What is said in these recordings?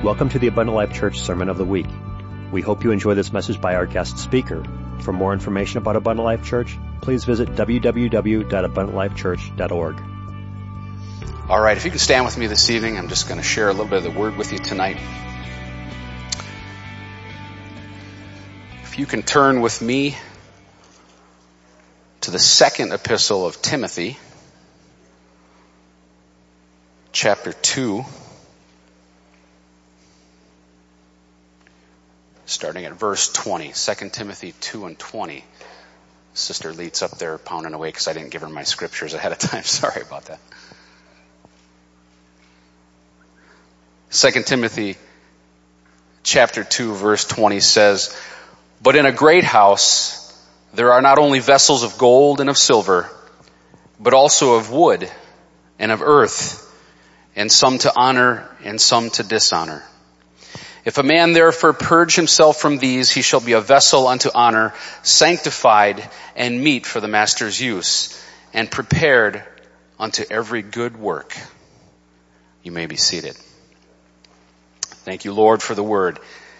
Welcome to the Abundant Life Church Sermon of the Week. We hope you enjoy this message by our guest speaker. For more information about Abundant Life Church, please visit www.abundantlifechurch.org. All right, if you can stand with me this evening, I'm just going to share a little bit of the word with you tonight. If you can turn with me to the second epistle of Timothy, chapter 2, starting at verse 20, 2 Timothy 2 and 20. Sister Leet's up there pounding away because I didn't give her my scriptures ahead of time. Sorry about that. 2 Timothy chapter 2 verse 20 says, "But in a great house there are not only vessels of gold and of silver, but also of wood and of earth, and some to honor and some to dishonor. If a man therefore purge himself from these, he shall be a vessel unto honor, sanctified and meet for the master's use, and prepared unto every good work." You may be seated. Thank you, Lord, for the word.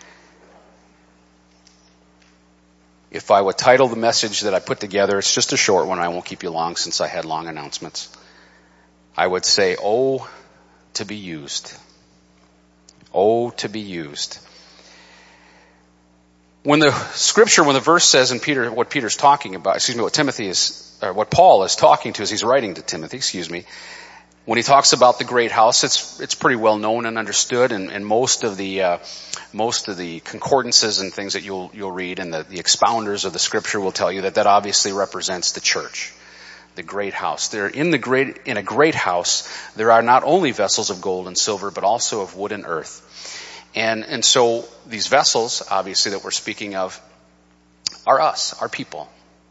If I would title the message that I put together, it's just a short one. I won't keep you long since I had long announcements. I would say, "Oh, to be used." Oh, to be used. When the verse says in Peter, what Peter's talking about, what Paul is talking to as he's writing to Timothy, when he talks about the great house, it's pretty well known and understood, and most of the concordances and things that you'll read and the expounders of the scripture will tell you that obviously represents the church. The great house. In a great house, there are not only vessels of gold and silver, but also of wood and earth. And so these vessels, obviously, that we're speaking of, are us, our people.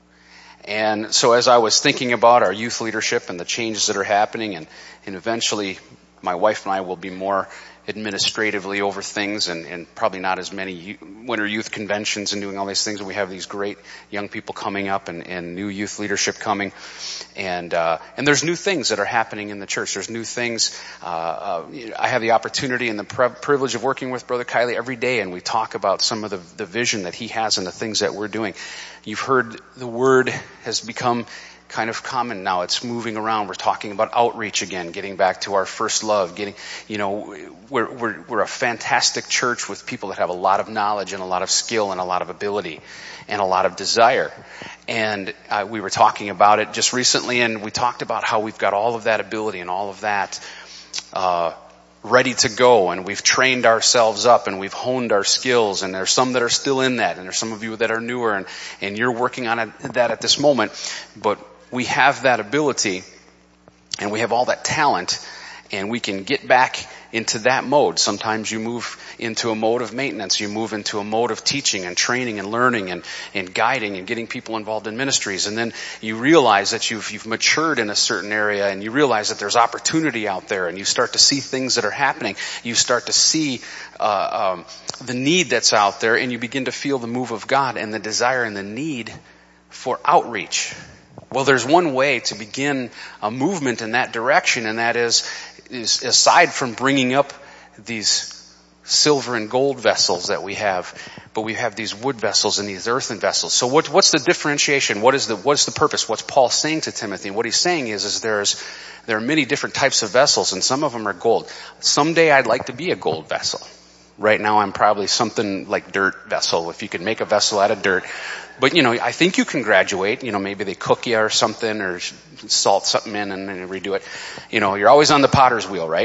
And so as I was thinking about our youth leadership and the changes that are happening, and eventually my wife and I will be more administratively over things and probably not as many winter youth conventions and doing all these things. And we have these great young people coming up and new youth leadership coming. And there's new things that are happening in the church. There's new things. I have the opportunity and the privilege of working with Brother Kiley every day, and we talk about some of the vision that he has and the things that we're doing. You've heard the word has become kind of common now. It's moving around. We're talking about outreach again, getting back to our first love, we're a fantastic church with people that have a lot of knowledge and a lot of skill and a lot of ability and a lot of desire. And we were talking about it just recently, and we talked about how we've got all of that ability and all of that ready to go, and we've trained ourselves up and we've honed our skills, and there's some that are still in that, and there's some of you that are newer and you're working on that at this moment. But we have that ability and we have all that talent, and we can get back into that mode. Sometimes you move into a mode of maintenance. You move into a mode of teaching and training and learning and guiding and getting people involved in ministries. And then you realize that you've matured in a certain area, and you realize that there's opportunity out there, and you start to see things that are happening. You start to see the need that's out there, and you begin to feel the move of God and the desire and the need for outreach. Well, there's one way to begin a movement in that direction, and that is aside from bringing up these silver and gold vessels that we have, but we have these wood vessels and these earthen vessels. So what's the differentiation? What's the purpose? What's Paul saying to Timothy? What he's saying is there are many different types of vessels, and some of them are gold. Someday I'd like to be a gold vessel. Right now I'm probably something like dirt vessel, if you could make a vessel out of dirt. But, I think you can graduate. Maybe they cook you or something, or salt something in and then redo it. You're always on the potter's wheel, right?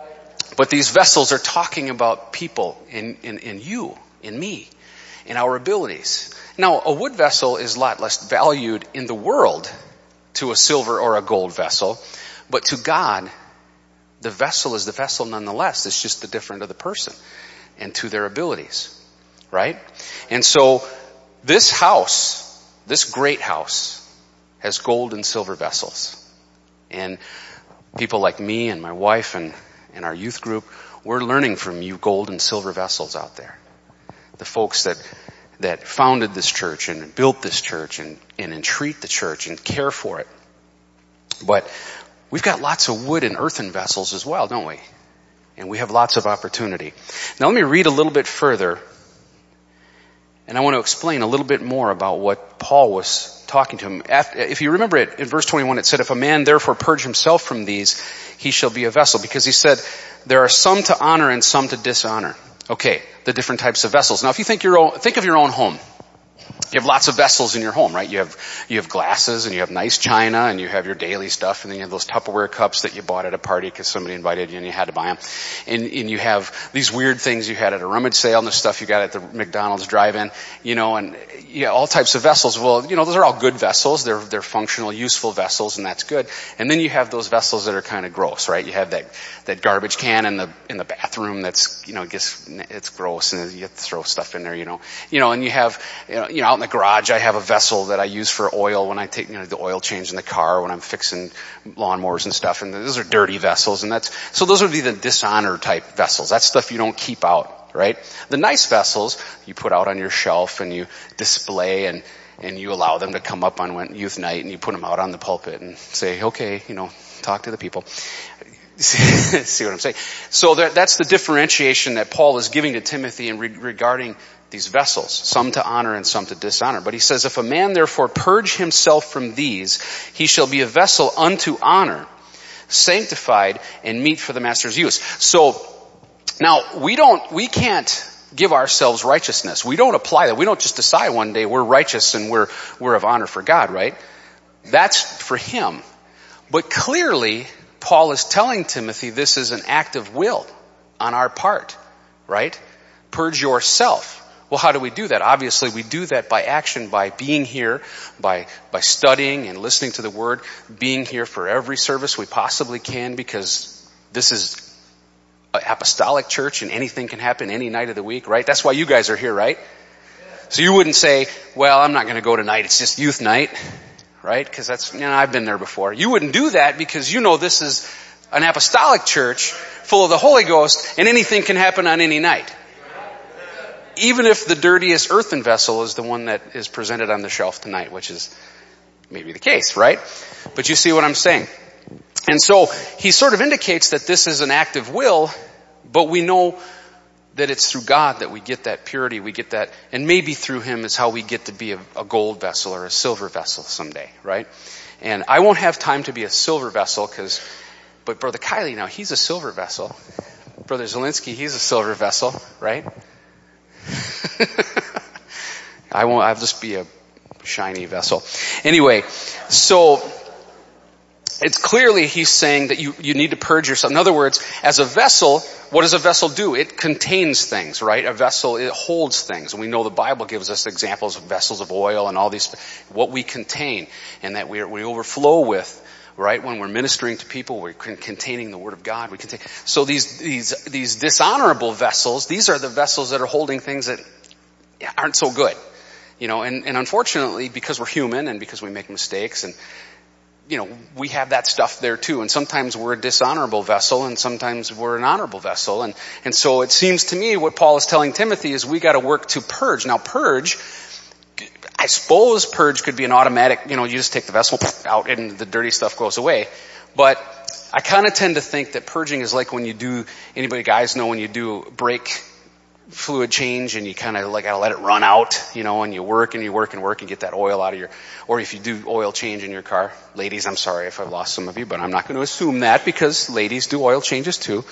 But these vessels are talking about people in you, in me, in our abilities. Now, a wood vessel is a lot less valued in the world to a silver or a gold vessel. But to God, the vessel is the vessel nonetheless. It's just the different of the person and to their abilities, right? And so this house, this great house, has gold and silver vessels. And people like me and my wife and our youth group, we're learning from you gold and silver vessels out there. The folks that founded this church and built this church and entreat the church and care for it. But we've got lots of wood and earthen vessels as well, don't we? And we have lots of opportunity. Now let me read a little bit further. And I want to explain a little bit more about what Paul was talking to him. If you remember it, in verse 21 it said, if a man therefore purge himself from these, he shall be a vessel. Because he said, there are some to honor and some to dishonor. Okay, the different types of vessels. Now if you think of your own home. You have lots of vessels in your home, right? You have glasses and you have nice china and you have your daily stuff and then you have those Tupperware cups that you bought at a party because somebody invited you and you had to buy them. And you have these weird things you had at a rummage sale and the stuff you got at the McDonald's drive-in, and all types of vessels. Well, those are all good vessels. They're functional, useful vessels and that's good. And then you have those vessels that are kind of gross, right? You have that garbage can in the bathroom that's, it's gross and you have to throw stuff in there, and you have, out in the garage, I have a vessel that I use for oil when I take, the oil change in the car when I'm fixing lawnmowers and stuff. And those are dirty vessels. And so those would be the dishonor type vessels. That's stuff you don't keep out, right? The nice vessels you put out on your shelf and you display and you allow them to come up on youth night and you put them out on the pulpit and say, okay, talk to the people. See what I'm saying? So that's the differentiation that Paul is giving to Timothy regarding these vessels, some to honor and some to dishonor. But he says, if a man therefore purge himself from these, he shall be a vessel unto honor, sanctified and meet for the master's use. So now we can't give ourselves righteousness. We don't apply that. We don't just decide one day we're righteous and we're of honor for God, right? That's for him. But clearly, Paul is telling Timothy this is an act of will on our part, right? Purge yourself. Well, how do we do that? Obviously, we do that by action, by being here, by studying and listening to the Word, being here for every service we possibly can, because this is an apostolic church and anything can happen any night of the week, right? That's why you guys are here, right? So you wouldn't say, well, I'm not going to go tonight, it's just youth night, right? Because that's, I've been there before. You wouldn't do that because this is an apostolic church full of the Holy Ghost and anything can happen on any night. Even if the dirtiest earthen vessel is the one that is presented on the shelf tonight, which is maybe the case, right? But you see what I'm saying. And so he sort of indicates that this is an act of will, but we know that it's through God that we get that purity, we get that, and maybe through him is how we get to be a gold vessel or a silver vessel someday, right? And I won't have time to be a silver vessel but Brother Kylie now, he's a silver vessel. Brother Zielinski, he's a silver vessel, right? I'll just be a shiny vessel. Anyway, so it's clearly he's saying that you need to purge yourself. In other words, as a vessel, what does a vessel do? It contains things, right? A vessel, it holds things. And we know the Bible gives us examples of vessels of oil and all these, what we contain and that we overflow with. Right? When we're ministering to people, we're containing the Word of God. So these dishonorable vessels, these are the vessels that are holding things that aren't so good. And unfortunately, because we're human and because we make mistakes and, we have that stuff there too. And sometimes we're a dishonorable vessel and sometimes we're an honorable vessel. And so it seems to me what Paul is telling Timothy is we got to work to purge. Now purge, I suppose purge could be an automatic, you just take the vessel out and the dirty stuff goes away. But I kind of tend to think that purging is like when you do, guys know when you do brake fluid change and you kind of gotta let it run out, and you work and you work and work and get that oil out of or if you do oil change in your car. Ladies, I'm sorry if I've lost some of you, but I'm not going to assume that because ladies do oil changes too.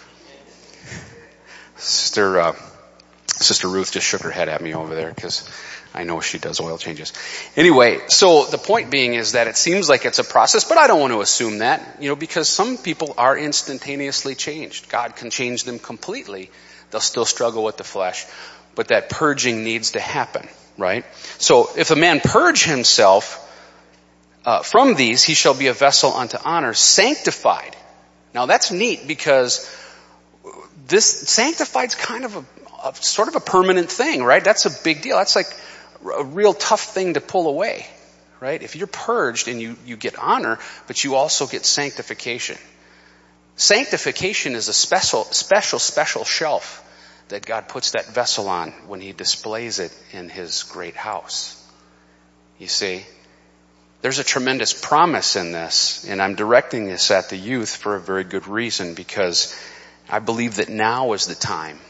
Sister Ruth just shook her head at me over there because I know she does oil changes. Anyway, so the point being is that it seems like it's a process, but I don't want to assume that, because some people are instantaneously changed. God can change them completely. They'll still struggle with the flesh, but that purging needs to happen, right? So if a man purge himself from these, he shall be a vessel unto honor, sanctified. Now that's neat because this sanctified's kind of a sort of a permanent thing, right? That's a big deal. That's like a real tough thing to pull away, right? If you're purged and you get honor, but you also get sanctification. Sanctification is a special shelf that God puts that vessel on when he displays it in his great house. You see, there's a tremendous promise in this, and I'm directing this at the youth for a very good reason, because I believe that now is the time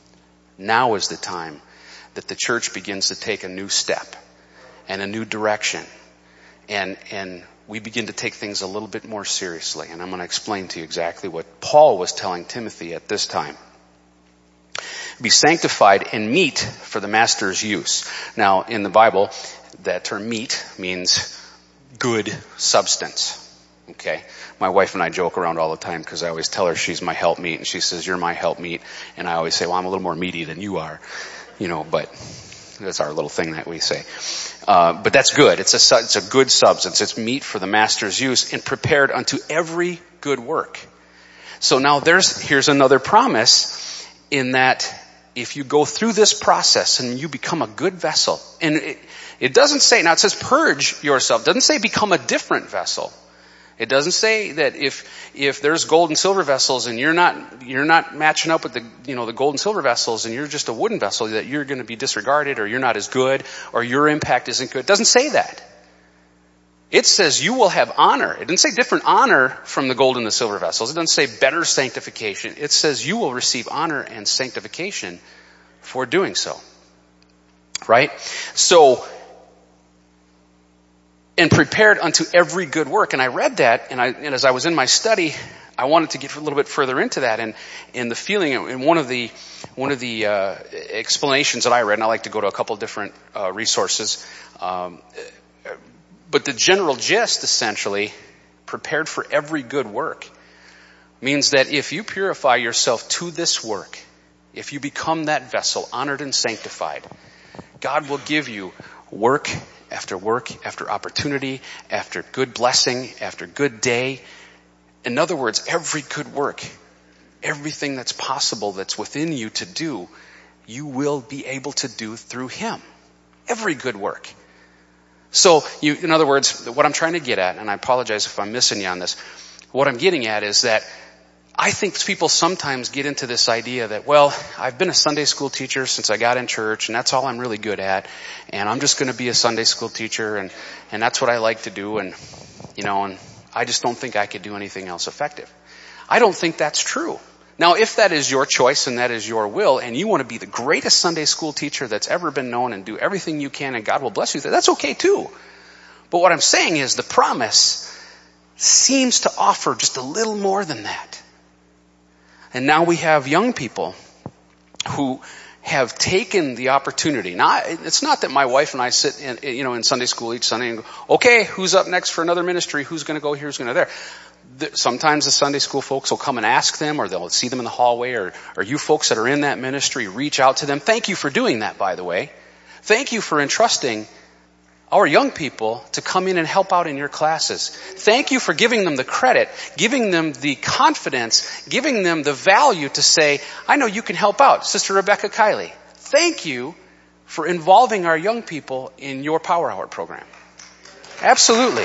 that the church begins to take a new step and a new direction. And we begin to take things a little bit more seriously. And I'm going to explain to you exactly what Paul was telling Timothy at this time. Be sanctified and meet for the master's use. Now, in the Bible, that term meet means good substance. Okay? My wife and I joke around all the time because I always tell her she's my helpmeet, and she says, you're my helpmeet. And I always say, well, I'm a little more meaty than you are. But that's our little thing that we say. But that's good. It's a good substance. It's meat for the master's use and prepared unto every good work. So now here's another promise in that if you go through this process and you become a good vessel, and it doesn't say, now it says purge yourself. It doesn't say become a different vessel. It doesn't say that if there's gold and silver vessels and you're not matching up with the gold and silver vessels and you're just a wooden vessel that you're going to be disregarded or you're not as good or your impact isn't good. It doesn't say that. It says you will have honor. It didn't say different honor from the gold and the silver vessels. It doesn't say better sanctification. It says you will receive honor and sanctification for doing so. Right? So, and prepared unto every good work. And I read that, and as I was in my study, I wanted to get a little bit further into that, and the feeling, and one of the explanations that I read, and I like to go to a couple different resources, but the general gist, essentially, prepared for every good work, means that if you purify yourself to this work, if you become that vessel, honored and sanctified, God will give you work after opportunity, after good blessing, after good day. In other words, every good work, everything that's possible that's within you to do, you will be able to do through Him. Every good work. So, in other words, what I'm trying to get at, and I apologize if I'm missing you on this, what I'm getting at is that I think people sometimes get into this idea that, well, I've been a Sunday school teacher since I got in church, and that's all I'm really good at, and I'm just going to be a Sunday school teacher, and that's what I like to do, and I just don't think I could do anything else effective. I don't think that's true. Now, if that is your choice and that is your will, and you want to be the greatest Sunday school teacher that's ever been known and do everything you can, and God will bless you, that's okay too. But what I'm saying is the promise seems to offer just a little more than that. And now we have young people who have taken the opportunity. Now, it's not that my wife and I sit in Sunday school each Sunday and go, okay, who's up next for another ministry? Who's going to go here? Who's going to there? Sometimes the Sunday school folks will come and ask them, or they'll see them in the hallway, or you folks that are in that ministry, reach out to them. Thank you for doing that, by the way. Thank you for entrusting our young people to come in and help out in your classes. Thank you for giving them the credit, giving them the confidence, giving them the value to say, I know you can help out. Sister Rebecca Kiley, thank you for involving our young people in your Power Hour program. Absolutely.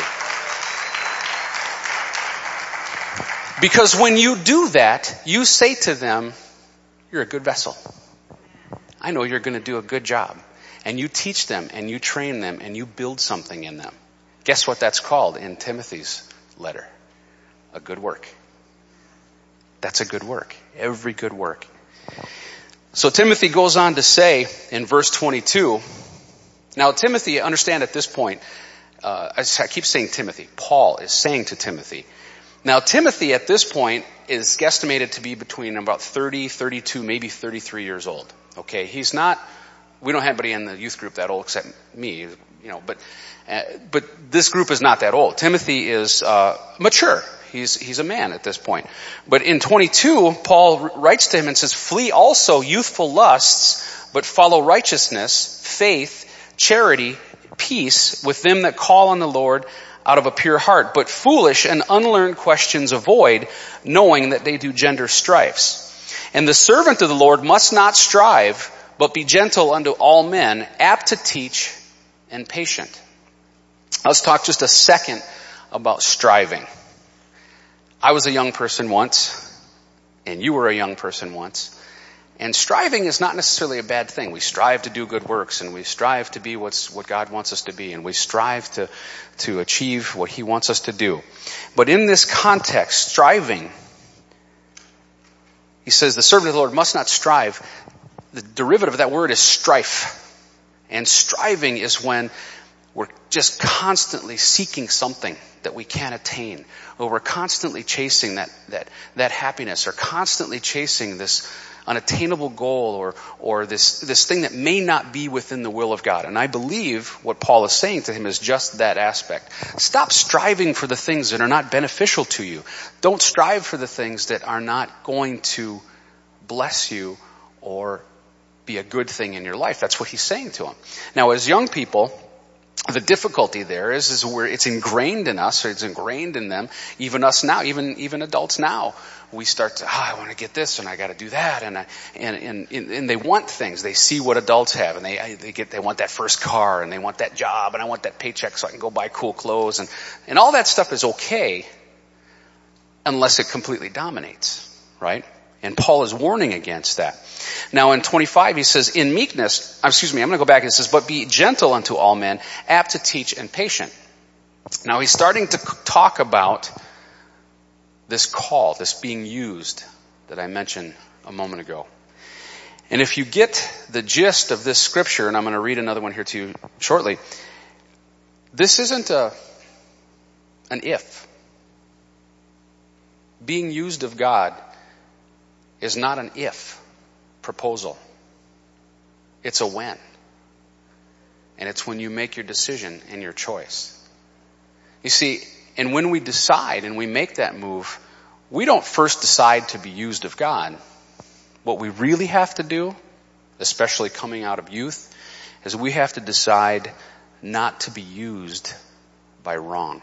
Because when you do that, you say to them, you're a good vessel. I know you're going to do a good job. And you teach them, and you train them, and you build something in them. Guess what that's called in Timothy's letter? A good work. That's a good work. Every good work. So Timothy goes on to say in verse 22, now Timothy, understand at this point, I keep saying Timothy. Paul is saying to Timothy. Now Timothy at this point is guesstimated to be between about 30, 32, maybe 33 years old. Okay, we don't have anybody in the youth group that old except me, but this group is not that old. Timothy is mature. He's a man at this point. But in 22, Paul writes to him and says, flee also youthful lusts, but follow righteousness, faith, charity, peace with them that call on the Lord out of a pure heart. But foolish and unlearned questions avoid, knowing that they do gender strifes. And the servant of the Lord must not strive, but be gentle unto all men, apt to teach, and patient. Let's talk just a second about striving. I was a young person once, and you were a young person once. And striving is not necessarily a bad thing. We strive to do good works, and we strive to be what God wants us to be, and we strive to achieve what He wants us to do. But in this context, striving He says the servant of the Lord must not strive. The derivative of that word is strife. And striving is when we're just constantly seeking something that we can't attain, or we're constantly chasing that happiness, or constantly chasing this unattainable goal, or this thing that may not be within the will of God. And I believe what Paul is saying to him is just that aspect. Stop striving for the things that are not beneficial to you. Don't strive for the things that are not going to bless you or be a good thing in your life. That's what he's saying to him. Now, as young people, the difficulty there is where it's ingrained in us, or it's ingrained in them, even us now, even adults now. We start to, I want to get this and I got to do that, and they want things. They see what adults have, and they want that first car, and they want that job, and I want that paycheck so I can go buy cool clothes, and all that stuff is okay unless it completely dominates, right? And Paul is warning against that. Now in 25 he says, in meekness, I'm going to go back. It says, but be gentle unto all men, apt to teach and patient. Now he's starting to talk about this call, this being used that I mentioned a moment ago. And if you get the gist of this scripture, and I'm going to read another one here to you shortly, this isn't an if. Being used of God is not an if proposal. It's a when. And it's when you make your decision and your choice. You see, and when we decide and we make that move, we don't first decide to be used of God. What we really have to do, especially coming out of youth, is we have to decide not to be used by wrong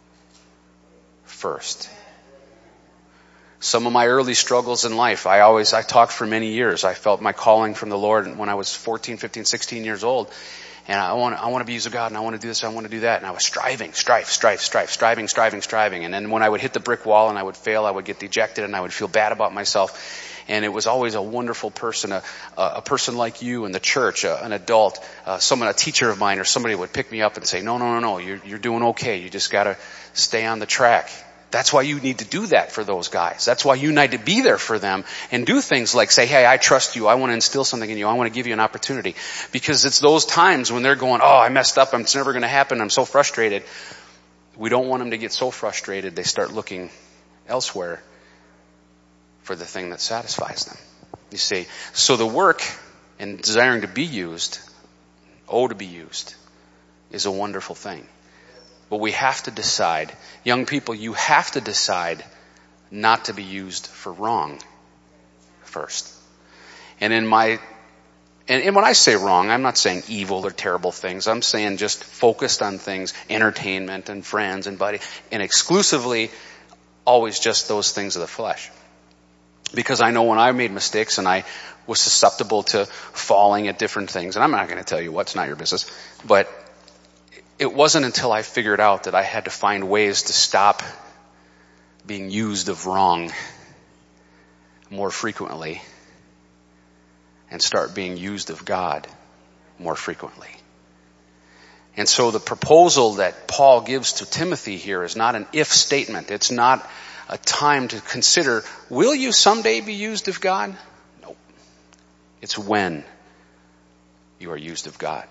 first. Some of my early struggles in life, I talked for many years. I felt my calling from the Lord when I was 14, 15, 16 years old. And I want to be used of God, and I want to do this, I want to do that. And I was striving. And then when I would hit the brick wall and I would fail, I would get dejected and I would feel bad about myself. And it was always a wonderful person, a person like you in the church, an adult, a teacher of mine, or somebody would pick me up and say, no, you're doing okay. You just got to stay on the track. That's why you need to do that for those guys. That's why you need to be there for them and do things like say, hey, I trust you. I want to instill something in you. I want to give you an opportunity. Because it's those times when they're going, I messed up. It's never going to happen. I'm so frustrated. We don't want them to get so frustrated they start looking elsewhere for the thing that satisfies them. You see, so the work and desiring to be used, to be used, is a wonderful thing. But we have to decide, young people, you have to decide not to be used for wrong first. And when I say wrong, I'm not saying evil or terrible things. I'm saying just focused on things, entertainment and friends and buddy, and exclusively always just those things of the flesh. Because I know when I made mistakes and I was susceptible to falling at different things, and I'm not going to tell you what's not your business, but it wasn't until I figured out that I had to find ways to stop being used of wrong more frequently and start being used of God more frequently. And so the proposal that Paul gives to Timothy here is not an if statement. It's not a time to consider, will you someday be used of God? Nope. It's when you are used of God.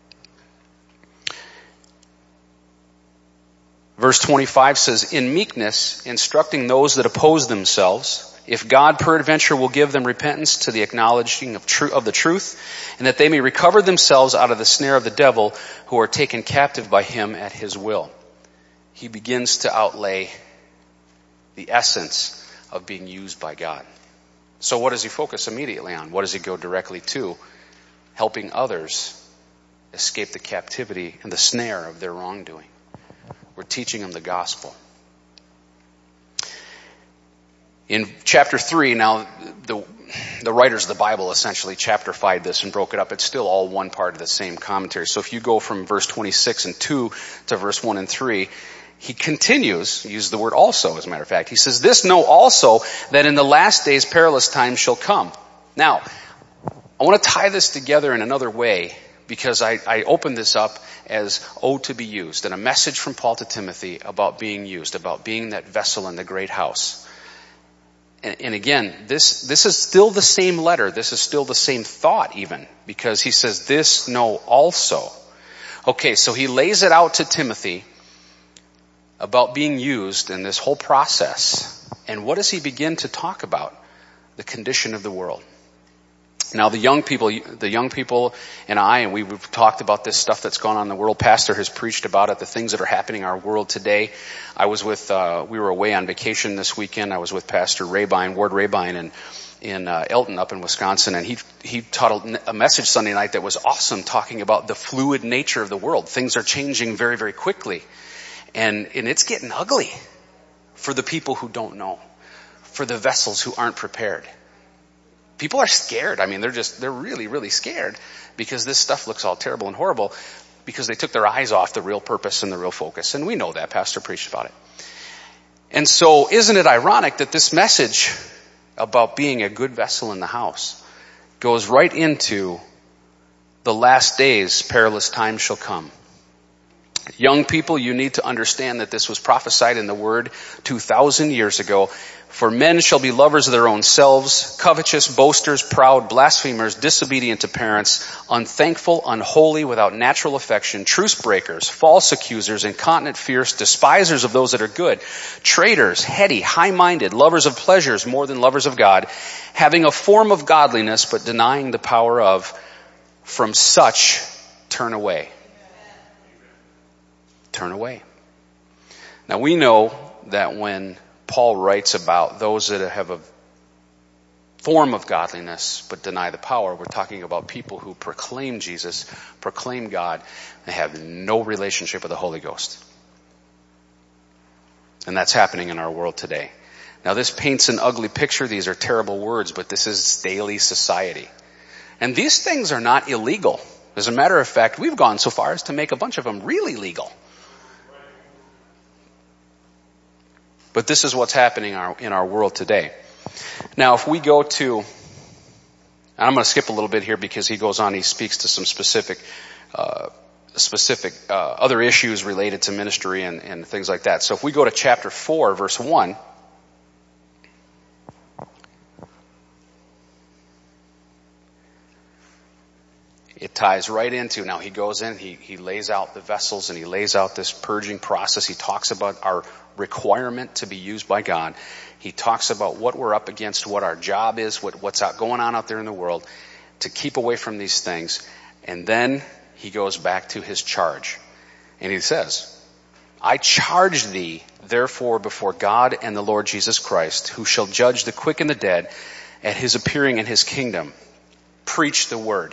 Verse 25 says, in meekness, instructing those that oppose themselves, if God peradventure will give them repentance to the acknowledging of the truth, and that they may recover themselves out of the snare of the devil, who are taken captive by him at his will. He begins to outlay the essence of being used by God. So what does he focus immediately on? What does he go directly to? Helping others escape the captivity and the snare of their wrongdoing. We're teaching them the gospel. In chapter 3, now the writers of the Bible essentially chapterified this and broke it up. It's still all one part of the same commentary. So if you go from verse 26 and 2 to verse 1 and 3, he continues, uses the word also as a matter of fact. He says, this know also that in the last days perilous times shall come. Now, I want to tie this together in another way, because I opened this up as to be used, and a message from Paul to Timothy about being used, about being that vessel in the great house. And again, this is still the same letter. This is still the same thought even, because he says, this know also. Okay, so he lays it out to Timothy about being used in this whole process. And what does he begin to talk about? The condition of the world. Now the young people and I, and we've talked about this stuff that's gone on in the world. Pastor has preached about it, the things that are happening in our world today. I was with, we were away on vacation this weekend. I was with Pastor Rabine, Ward Rabine in Elton up in Wisconsin, and he taught a message Sunday night that was awesome, talking about the fluid nature of the world. Things are changing very, very quickly. And it's getting ugly for the people who don't know, for the vessels who aren't prepared. People are scared. I mean, they're really, really scared because this stuff looks all terrible and horrible because they took their eyes off the real purpose and the real focus. And we know that. Pastor preached about it. And so isn't it ironic that this message about being a good vessel in the house goes right into the last days, perilous times shall come. Young people, you need to understand that this was prophesied in the Word 2,000 years ago. For men shall be lovers of their own selves, covetous, boasters, proud, blasphemers, disobedient to parents, unthankful, unholy, without natural affection, truce breakers, false accusers, incontinent, fierce, despisers of those that are good, traitors, heady, high-minded, lovers of pleasures more than lovers of God, having a form of godliness but denying the power of. From such turn away. Turn away. Now we know that when Paul writes about those that have a form of godliness but deny the power, we're talking about people who proclaim Jesus, proclaim God, and have no relationship with the Holy Ghost. And that's happening in our world today. Now this paints an ugly picture. These are terrible words, but this is daily society. And these things are not illegal. As a matter of fact, we've gone so far as to make a bunch of them really legal. But this is what's happening in our world today. Now, if we go to, and I'm going to skip a little bit here because he goes on, he speaks to some specific other issues related to ministry and things like that. So if we go to chapter 4, verse 1, it ties right into, now he goes in, he lays out the vessels and he lays out this purging process. He talks about our requirement to be used by God. He talks about what we're up against, what our job is, what's going on out there in the world, to keep away from these things. And then he goes back to his charge. And he says, I charge thee, therefore, before God and the Lord Jesus Christ, who shall judge the quick and the dead at his appearing in his kingdom. Preach the word.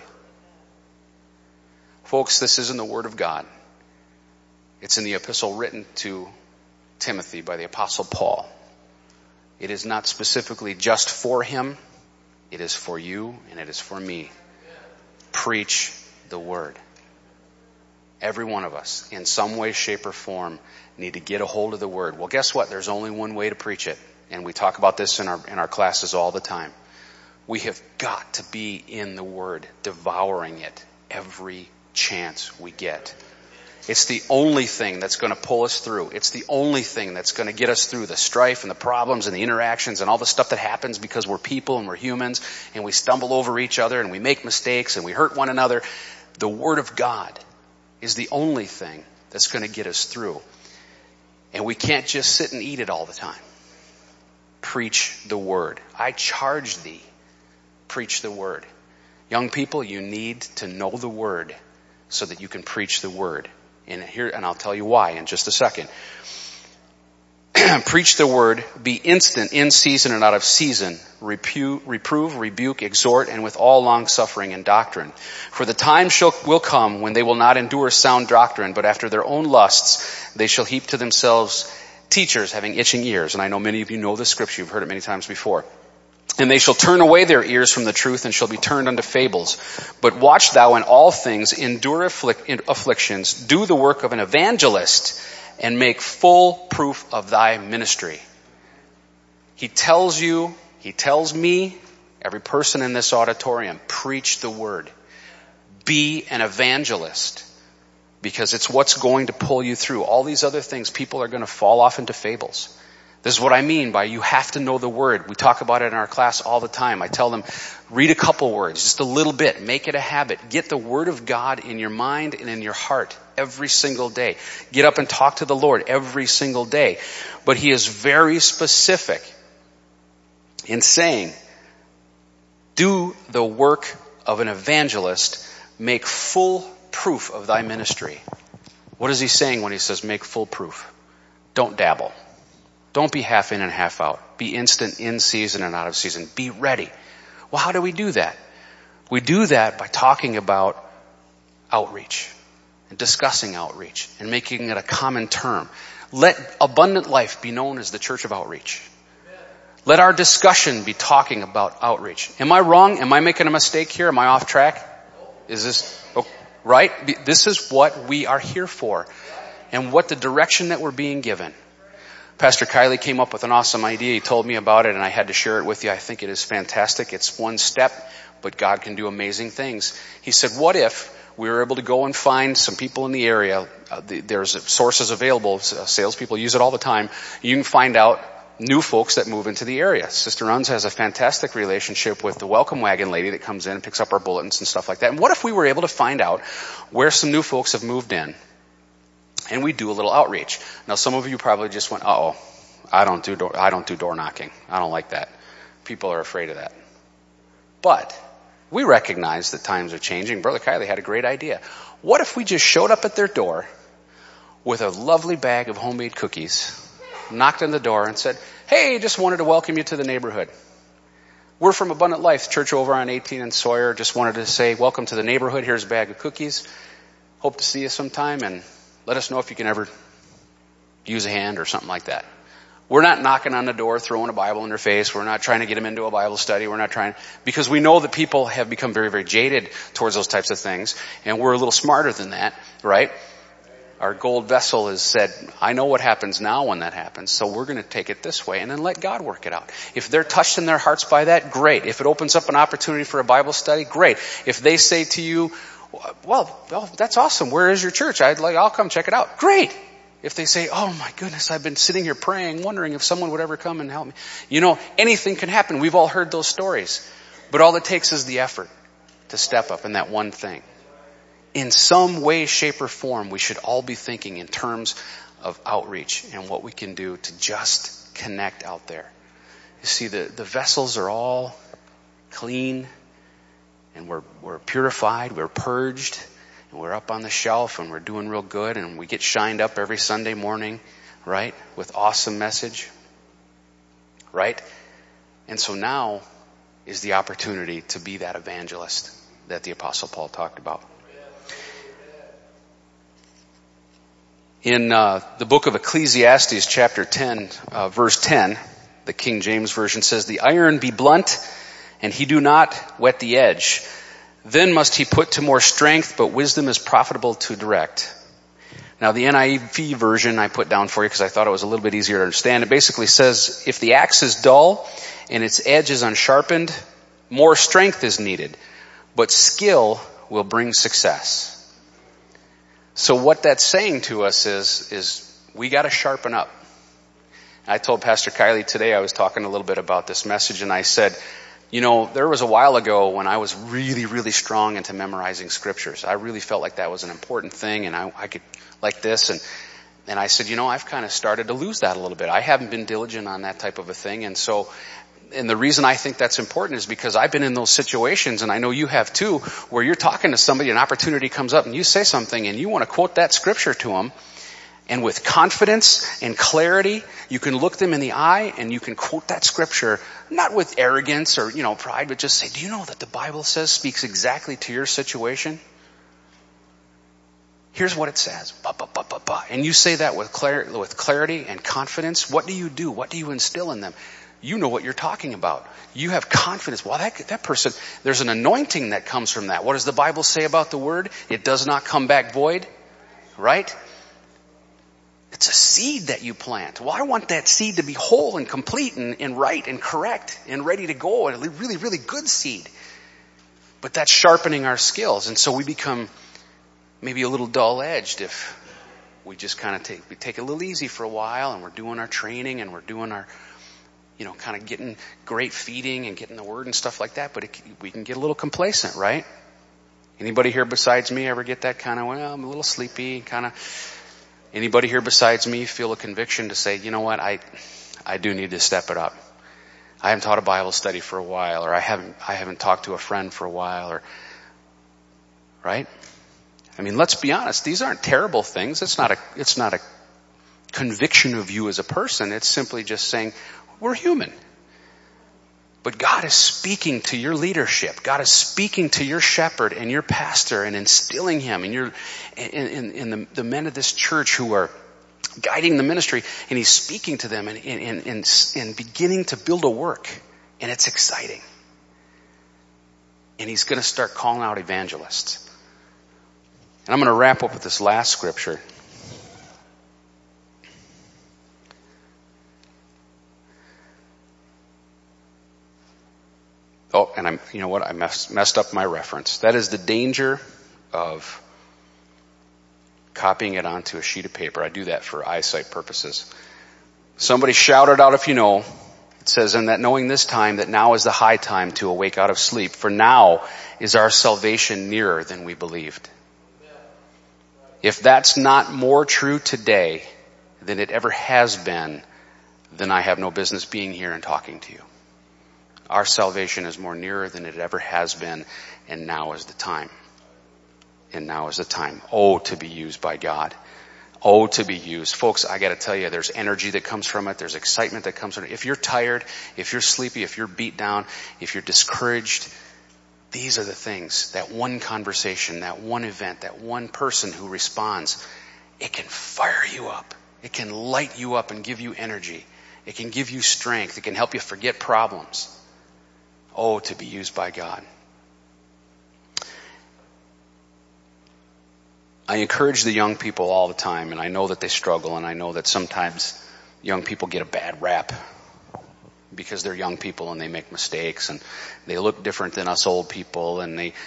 Folks, this isn't the word of God. It's in the epistle written to Timothy by the Apostle Paul. It is not specifically just for him. It is for you and it is for me. Preach the word. Every one of us, in some way, shape, or form, need to get a hold of the word. Well, guess what? There's only one way to preach it. And we talk about this in our classes all the time. We have got to be in the word, devouring it every chance we get. It's the only thing that's going to pull us through. It's the only thing that's going to get us through the strife and the problems and the interactions and all the stuff that happens because we're people and we're humans and we stumble over each other and we make mistakes and we hurt one another. The Word of God is the only thing that's going to get us through. And we can't just sit and eat it all the time. Preach the Word. I charge thee. Preach the Word. Young people, you need to know the Word so that you can preach the Word. And I'll tell you why in just a second. Preach the word, be instant, in season and out of season, reprove, rebuke, exhort, and with all long suffering and doctrine. For the time will come when they will not endure sound doctrine, but after their own lusts they shall heap to themselves teachers having itching ears. And I know many of you know this scripture, you've heard it many times before. And they shall turn away their ears from the truth and shall be turned unto fables. But watch thou in all things, endure afflictions, do the work of an evangelist, and make full proof of thy ministry. He tells you, he tells me, every person in this auditorium, preach the word. Be an evangelist. Because it's what's going to pull you through. All these other things, people are going to fall off into fables. This is what I mean by you have to know the Word. We talk about it in our class all the time. I tell them, read a couple words, just a little bit. Make it a habit. Get the Word of God in your mind and in your heart every single day. Get up and talk to the Lord every single day. But He is very specific in saying, do the work of an evangelist. Make full proof of thy ministry. What is He saying when He says make full proof? Don't dabble. Don't be half in and half out. Be instant in season and out of season. Be ready. Well, how do we do that? We do that by talking about outreach and discussing outreach and making it a common term. Let Abundant Life be known as the church of outreach. Let our discussion be talking about outreach. Am I wrong? Am I making a mistake here? Am I off track? Is this right? This is what we are here for and what the direction that we're being given. Pastor Kiley came up with an awesome idea. He told me about it and I had to share it with you. I think it is fantastic. It's one step, but God can do amazing things. He said, what if we were able to go and find some people in the area? There's sources available. Salespeople use it all the time. You can find out new folks that move into the area. Sister Unz has a fantastic relationship with the welcome wagon lady that comes in and picks up our bulletins and stuff like that. And what if we were able to find out where some new folks have moved in? And we do a little outreach. Now some of you probably just went, uh-oh, I don't do door knocking. I don't like that. People are afraid of that. But we recognize that times are changing. Brother Kiley had a great idea. What if we just showed up at their door with a lovely bag of homemade cookies, knocked on the door and said, hey, just wanted to welcome you to the neighborhood. We're from Abundant Life, church over on 18 and Sawyer. Just wanted to say welcome to the neighborhood. Here's a bag of cookies. Hope to see you sometime and let us know if you can ever use a hand or something like that. We're not knocking on the door, throwing a Bible in their face. We're not trying to get them into a Bible study. We're not trying, because we know that people have become very, very jaded towards those types of things. And we're a little smarter than that, right? Our gold vessel has said, I know what happens now when that happens, so we're going to take it this way and then let God work it out. If they're touched in their hearts by that, great. If it opens up an opportunity for a Bible study, great. If they say to you, well, that's awesome. Where is your church? I'll come check it out. Great. If they say, oh my goodness, I've been sitting here praying, wondering if someone would ever come and help me. You know, anything can happen. We've all heard those stories. But all it takes is the effort to step up in that one thing. In some way, shape, or form, we should all be thinking in terms of outreach and what we can do to just connect out there. You see, the vessels are all clean. And we're purified, we're purged, and we're up on the shelf and we're doing real good and we get shined up every Sunday morning, right? With awesome message, right? And so now is the opportunity to be that evangelist that the Apostle Paul talked about. In the book of Ecclesiastes, chapter 10, verse 10, the King James Version says, the iron be blunt, and he do not whet the edge. Then must he put to more strength, but wisdom is profitable to direct. Now the NIV version I put down for you because I thought it was a little bit easier to understand. It basically says, if the axe is dull and its edge is unsharpened, more strength is needed, but skill will bring success. So what that's saying to us is we got to sharpen up. I told Pastor Kiley today, I was talking a little bit about this message, and I said, you know, there was a while ago when I was really, really strong into memorizing scriptures. I really felt like that was an important thing, and I could like this. And I said, you know, I've kind of started to lose that a little bit. I haven't been diligent on that type of a thing. And so, and the reason I think that's important is because I've been in those situations, and I know you have too, where you're talking to somebody, an opportunity comes up, and you say something, and you want to quote that scripture to them. And with confidence and clarity, you can look them in the eye and you can quote that scripture, not with arrogance or, pride, but just say, do you know that the Bible speaks exactly to your situation? Here's what it says. And you say that with clarity and confidence. What do you do? What do you instill in them? You know what you're talking about. You have confidence. Well, that person, there's an anointing that comes from that. What does the Bible say about the word? It does not come back void, right? It's a seed that you plant. Well, I want that seed to be whole and complete and right and correct and ready to go, and a really, really good seed. But that's sharpening our skills. And so we become maybe a little dull-edged if we just kind of take it a little easy for a while, and we're doing our training, and we're doing our, kind of getting great feeding and getting the word and stuff like that, but we can get a little complacent, right? Anybody here besides me ever get that kind of, well, I'm a little sleepy, kind of? Anybody here besides me feel a conviction to say, you know what, I do need to step it up. I haven't taught a Bible study for a while, or I haven't talked to a friend for a while, or, right? I mean, let's be honest, these aren't terrible things. It's not a conviction of you as a person. It's simply just saying, we're human. But God is speaking to your leadership. God is speaking to your shepherd and your pastor and instilling him in the men of this church who are guiding the ministry, and he's speaking to them and beginning to build a work, and it's exciting. And he's going to start calling out evangelists. And I'm going to wrap up with this last scripture. Oh, and you know what? I messed up my reference. That is the danger of copying it onto a sheet of paper. I do that for eyesight purposes. Somebody shouted out, if you know, it says, and that knowing this time, that now is the high time to awake out of sleep, for now is our salvation nearer than we believed. If that's not more true today than it ever has been, then I have no business being here and talking to you. Our salvation is more nearer than it ever has been, and now is the time. And now is the time. Oh, to be used by God. Oh, to be used. Folks, I gotta tell you, there's energy that comes from it. There's excitement that comes from it. If you're tired, if you're sleepy, if you're beat down, if you're discouraged, these are the things. That one conversation, that one event, that one person who responds, it can fire you up. It can light you up and give you energy. It can give you strength. It can help you forget problems. Oh, to be used by God. I encourage the young people all the time, and I know that they struggle, and I know that sometimes young people get a bad rap because they're young people and they make mistakes and they look different than us old people, and they,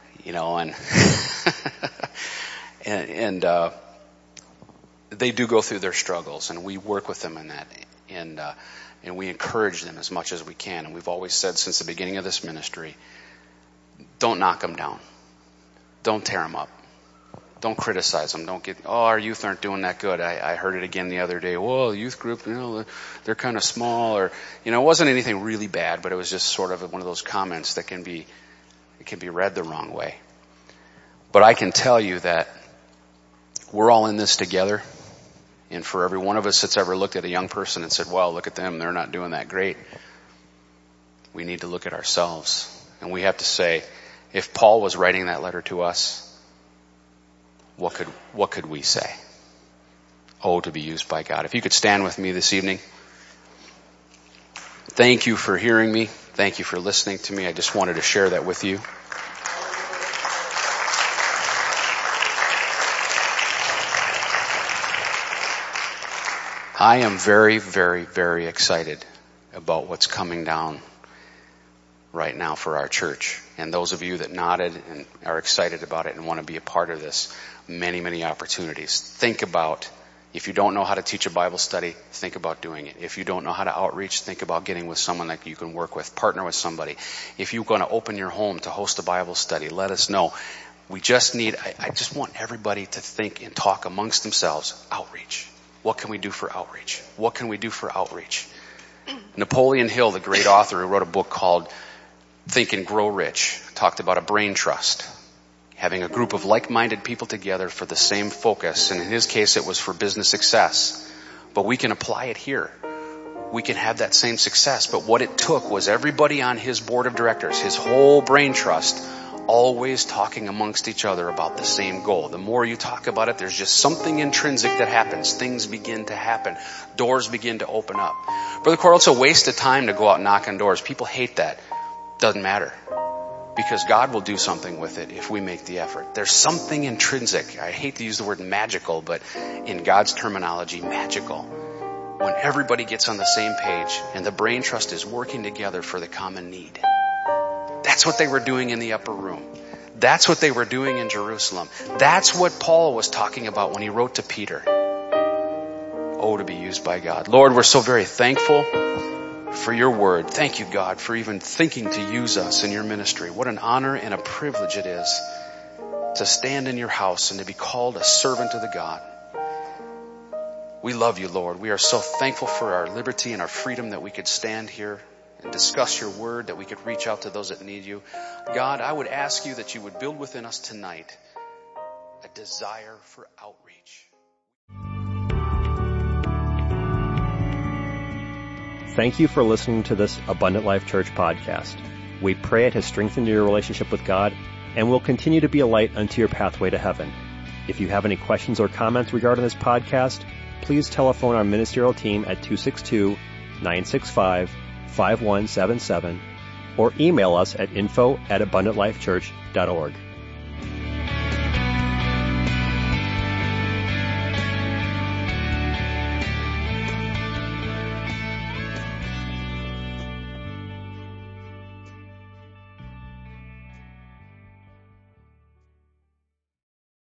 and they do go through their struggles, and we work with them in that, and we encourage them as much as we can. And we've always said since the beginning of this ministry, don't knock them down. Don't tear them up. Don't criticize them. Don't get, our youth aren't doing that good. I heard it again the other day. Well, the youth group, they're kind of small, or, it wasn't anything really bad, but it was just sort of one of those comments that can be read the wrong way. But I can tell you that we're all in this together. And for every one of us that's ever looked at a young person and said, well, look at them, they're not doing that great, we need to look at ourselves. And we have to say, if Paul was writing that letter to us, what could we say? Oh, to be used by God. If you could stand with me this evening. Thank you for hearing me. Thank you for listening to me. I just wanted to share that with you. I am very, very, very excited about what's coming down right now for our church. And those of you that nodded and are excited about it and want to be a part of this, many, many opportunities. Think about, if you don't know how to teach a Bible study, think about doing it. If you don't know how to outreach, think about getting with someone that you can work with. Partner with somebody. If you're going to open your home to host a Bible study, let us know. We just need, I just want everybody to think and talk amongst themselves, outreach. What can we do for outreach? What can we do for outreach? Napoleon Hill, the great author who wrote a book called Think and Grow Rich, talked about a brain trust. Having a group of like-minded people together for the same focus. And in his case, it was for business success. But we can apply it here. We can have that same success. But what it took was everybody on his board of directors, his whole brain trust, always talking amongst each other about the same goal. The more you talk about it, there's just something intrinsic that happens. Things begin to happen. Doors begin to open up. Brother Coral, it's a waste of time to go out and knock on doors. People hate that. Doesn't matter. Because God will do something with it if we make the effort. There's something intrinsic. I hate to use the word magical, but in God's terminology, magical. When everybody gets on the same page and the brain trust is working together for the common need. That's what they were doing in the upper room. That's what they were doing in Jerusalem. That's what Paul was talking about when he wrote to Peter. to be used by God. Lord, we're so very thankful for your word. Thank you, God, for even thinking to use us in your ministry. What an honor and a privilege it is to stand in your house and to be called a servant of the God. We love you, Lord. We are so thankful for our liberty and our freedom that we could stand here and discuss your word, that we could reach out to those that need you. God, I would ask you that you would build within us tonight a desire for outreach. Thank you for listening to this Abundant Life Church podcast. We pray it has strengthened your relationship with God and will continue to be a light unto your pathway to heaven. If you have any questions or comments regarding this podcast, please telephone our ministerial team at 262-965-5177 or email us at info@abundantlifechurch.org.